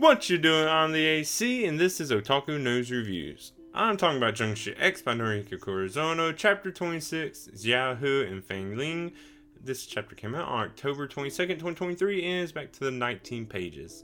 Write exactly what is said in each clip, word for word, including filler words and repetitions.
What you doing? I'm the A C, and this is Otaku News Reviews. I'm talking about Junction X by Noriko Kurazono, Chapter twenty-six, Xiaohu and Feng Ling. This chapter came out on October twenty-second, twenty twenty-three, and is back to the nineteen pages.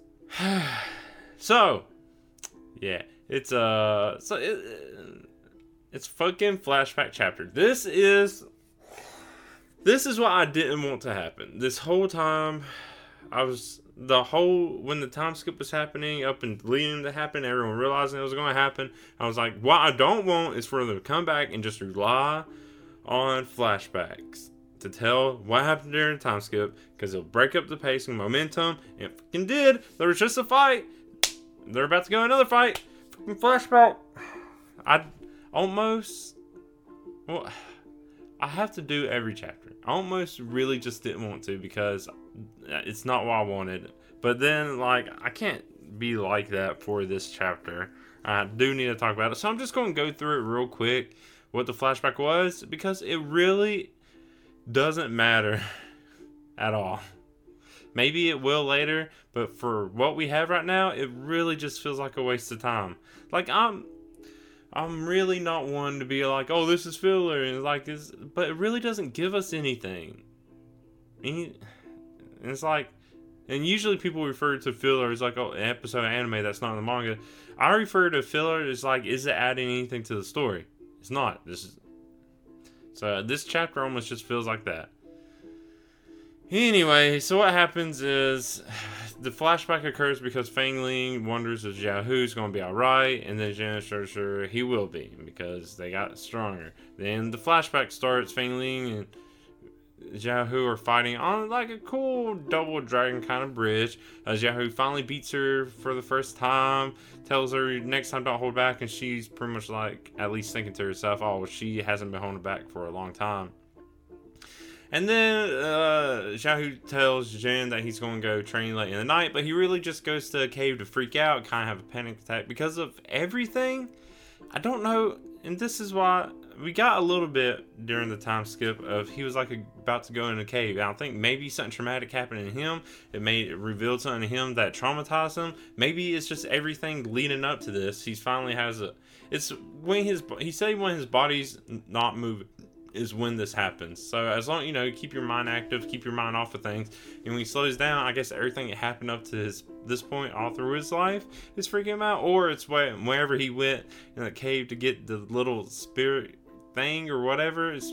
So, yeah, it's uh, so it, it's fucking flashback chapter. This is, this is what I didn't want to happen. This whole time, I was... The whole, when the time skip was happening, up and leading to happen, everyone realizing it was going to happen, I was like, what I don't want is for them to come back and just rely on flashbacks to tell what happened during the time skip, because it'll break up the pace and momentum, and it fucking did. There was just a fight. They're about to go another fight. Fucking flashback. I almost, well, I have to do every chapter. I almost really just didn't want to because it's not what I wanted. But then, like, I can't be like that for this chapter. I do need to talk about it. So I'm just going to go through it real quick, what the flashback was, because it really doesn't matter at all. Maybe it will later, but for what we have right now, it really just feels like a waste of time. Like, I'm... I'm really not one to be like, oh, this is filler, and like this, but it really doesn't give us anything. And it's like, and usually people refer to filler as like, oh, an episode of anime that's not in the manga. I refer to filler as like, is it adding anything to the story? It's not. This is so this chapter almost just feels like that. Anyway, so what happens is the flashback occurs because Feng Ling wonders if Xiaohu's going to be alright, and then Jen is sure, sure he will be because they got stronger. Then the flashback starts. Feng Ling and Xiaohu are fighting on like a cool double dragon kind of bridge. Uh, Xiaohu finally beats her for the first time, tells her next time don't hold back, and she's pretty much like at least thinking to herself, oh, she hasn't been holding back for a long time. And then uh, Xiaohu tells Jin that he's going to go train late in the night, but he really just goes to a cave to freak out, kind of have a panic attack because of everything. I don't know, and this is why we got a little bit during the time skip of he was like about to go in a cave. I don't think maybe something traumatic happened to him. It made it revealed something to him that traumatized him. Maybe it's just everything leading up to this. He finally has a. It's when his he said when his body's not moving is when this happens. So as long, you know, keep your mind active, keep your mind off of things, and when he slows down, I guess everything that happened up to his this point all through his life is freaking him out, or it's wherever he went in the cave to get the little spirit thing or whatever is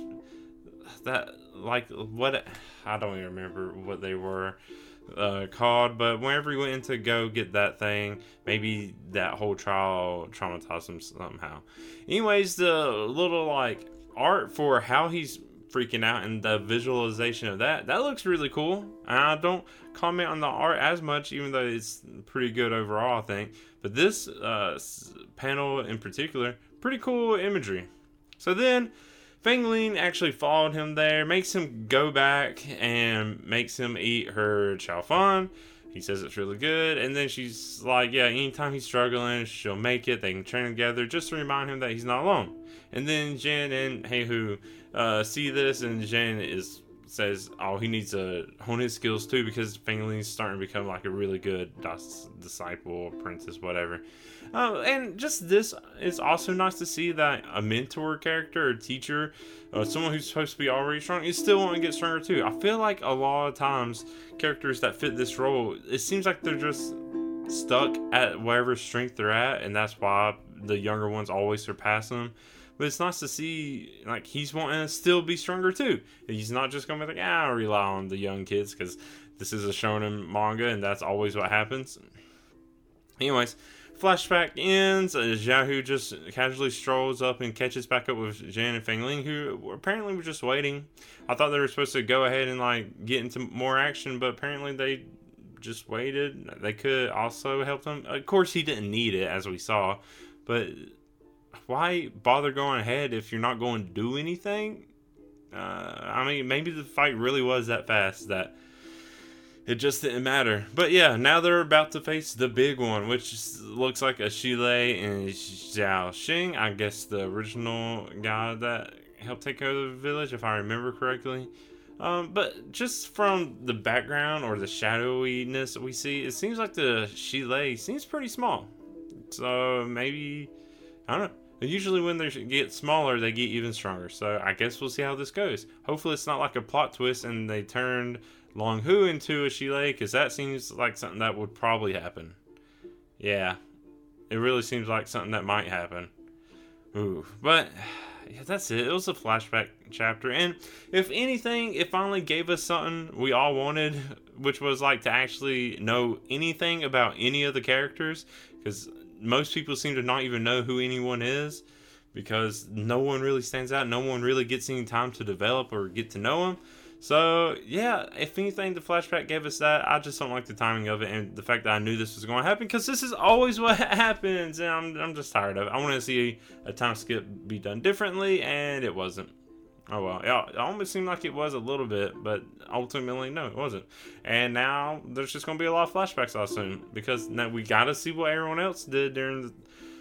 that, like, what, I don't even remember what they were uh, called, but whenever he went in to go get that thing, maybe that whole trial traumatized him somehow. Anyways, the little like art for how he's freaking out and the visualization of that that looks really cool, and I don't comment on the art as much, even though it's pretty good overall, I think, but this uh, panel in particular, pretty cool imagery. So then Feng Ling actually followed him there, makes him go back and makes him eat her chow fan. He says it's really good, and then she's like, yeah, anytime he's struggling, she'll make it. They can train together just to remind him that he's not alone. And then Jen and Heihu uh, see this, and Jen is says, oh, he needs to hone his skills too, because Feng Ling's starting to become like a really good dis- disciple, apprentice, whatever. Uh, and just this is also nice to see that a mentor character or teacher, uh, someone who's supposed to be already strong, is still wanting to get stronger too. I feel like a lot of times characters that fit this role, it seems like they're just stuck at whatever strength they're at, and that's why the younger ones always surpass them. But it's nice to see, like, he's wanting to still be stronger too. He's not just going to be like, ah, I'll rely on the young kids, because this is a shonen manga, and that's always what happens. Anyways, flashback ends. Uh, Xiaohu just casually strolls up and catches back up with Jen and Feng Ling, who apparently were just waiting. I thought they were supposed to go ahead and, like, get into more action, but apparently they just waited. They could also help them. Of course, he didn't need it, as we saw, but why bother going ahead if you're not going to do anything? Uh, I mean, maybe the fight really was that fast that it just didn't matter. But yeah, now they're about to face the big one, which looks like a Shile and Xiao Xing. I guess the original guy that helped take over the village, if I remember correctly. Um, but just from the background or the shadowiness that we see, it seems like the Shilei seems pretty small. So maybe, I don't know. Usually when they get smaller, they get even stronger. So I guess we'll see how this goes. Hopefully it's not like a plot twist and they turned Long Hu into a Shilei, because that seems like something that would probably happen. Yeah, it really seems like something that might happen. Ooh, but yeah, that's it. It was a flashback chapter, and if anything, it finally gave us something we all wanted, which was like to actually know anything about any of the characters, because most people seem to not even know who anyone is, because no one really stands out. No one really gets any time to develop or get to know them. So, yeah, if anything, the flashback gave us that. I just don't like the timing of it and the fact that I knew this was going to happen, because this is always what happens, and I'm, I'm just tired of it. I want to see a time skip be done differently, and it wasn't. Oh, well. Yeah, it almost seemed like it was a little bit, but ultimately, no, it wasn't. And now there's just going to be a lot of flashbacks, I assume, because now we got to see what everyone else did during the...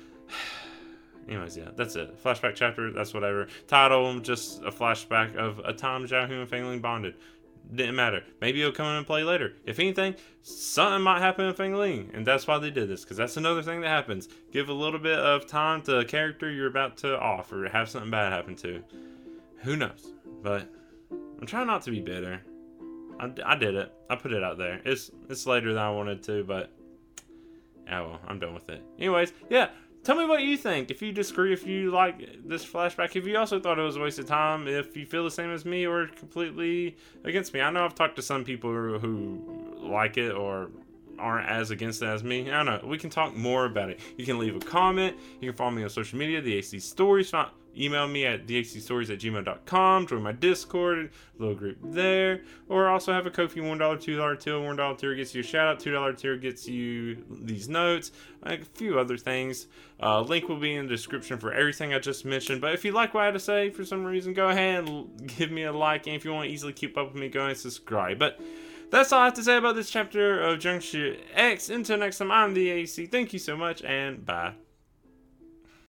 Anyways, yeah, that's it. Flashback chapter, that's whatever. Title, just a flashback of a time Xiaohu and Feng Ling bonded. Didn't matter. Maybe it'll come in and play later. If anything, something might happen in Feng Ling, and that's why they did this, because that's another thing that happens. Give a little bit of time to a character you're about to off, or have something bad happen to. Who knows? But I'm trying not to be bitter. I, I did it. I put it out there. It's, it's later than I wanted to, but... yeah, well, I'm done with it. Anyways, yeah. Tell me what you think. If you disagree, if you like this flashback, if you also thought it was a waste of time, if you feel the same as me or completely against me. I know I've talked to some people who, who like it or aren't as against it as me. I don't know. We can talk more about it. You can leave a comment. You can follow me on social media, the A C Stories. Email me at the a c stories at gmail dot com. Join my Discord, little group there. Or also have a Ko-fi one dollar, two dollar tier. one dollar tier gets you a shout out. two dollar tier gets you these notes. Like a few other things. Uh, link will be in the description for everything I just mentioned. But if you like what I had to say for some reason, go ahead and give me a like. And if you want to easily keep up with me, go ahead and subscribe. But that's all I have to say about this chapter of Zhengshi X. Until next time, I'm the A C. Thank you so much, and bye.